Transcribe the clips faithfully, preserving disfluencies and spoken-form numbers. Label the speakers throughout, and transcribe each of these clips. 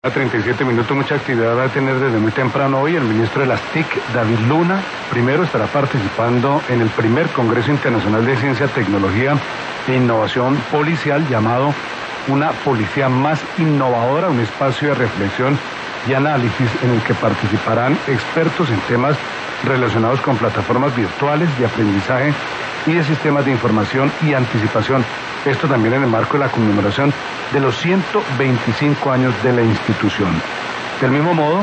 Speaker 1: A treinta y siete minutos, mucha actividad va a tener desde muy temprano hoy el ministro de las T I C, David Luna. Primero estará participando en el primer Congreso Internacional de Ciencia, Tecnología e Innovación Policial, llamado Una Policía Más Innovadora, un espacio de reflexión y análisis en el que participarán expertos en temas relacionados con plataformas virtuales de aprendizaje y de sistemas de información y anticipación. Esto también en el marco de la conmemoración de los ciento veinticinco años de la institución. Del mismo modo,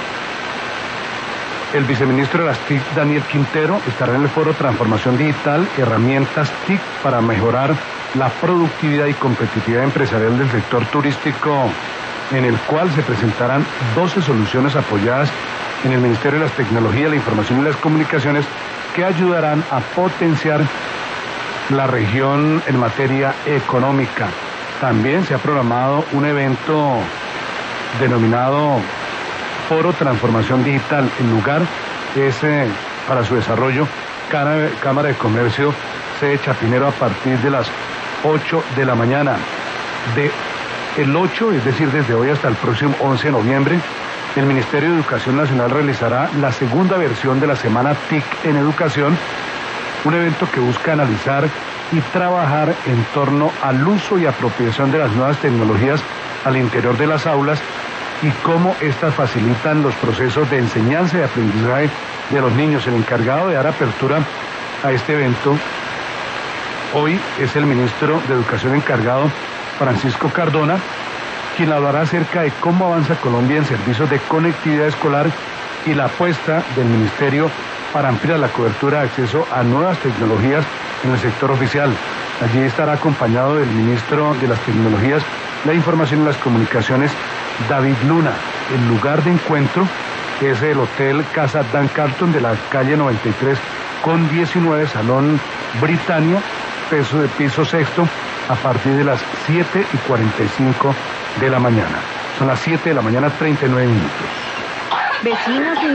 Speaker 1: el viceministro de las T I C, Daniel Quintero, estará en el foro Transformación Digital, Herramientas T I C para mejorar la productividad y competitividad empresarial del sector turístico, en el cual se presentarán doce soluciones apoyadas en el Ministerio de las Tecnologías, la Información y las Comunicaciones, que ayudarán a potenciar la región en materia económica. También se ha programado un evento denominado Foro Transformación Digital. El lugar es eh, para su desarrollo Cámara de Comercio sede Chapinero, a partir de las ocho de la mañana. De el ocho, es decir, desde hoy hasta el próximo once de noviembre, el Ministerio de Educación Nacional realizará la segunda versión de la Semana T I C en Educación, un evento que busca analizar y trabajar en torno al uso y apropiación de las nuevas tecnologías al interior de las aulas y cómo éstas facilitan los procesos de enseñanza y aprendizaje de los niños. El encargado de dar apertura a este evento hoy es el ministro de Educación encargado, Francisco Cardona, quien hablará acerca de cómo avanza Colombia en servicios de conectividad escolar y la apuesta del ministerio para ampliar la cobertura de acceso a nuevas tecnologías en el sector oficial. Allí estará acompañado del ministro de las Tecnologías, la Información y las Comunicaciones, David Luna. El lugar de encuentro es el Hotel Casa Dan Carlton de la calle noventa y tres con diecinueve, Salón Britannia, piso de piso sexto, a partir de las siete y cuarenta y cinco de la mañana. Son las siete de la mañana, treinta y nueve minutos.
Speaker 2: Vecinos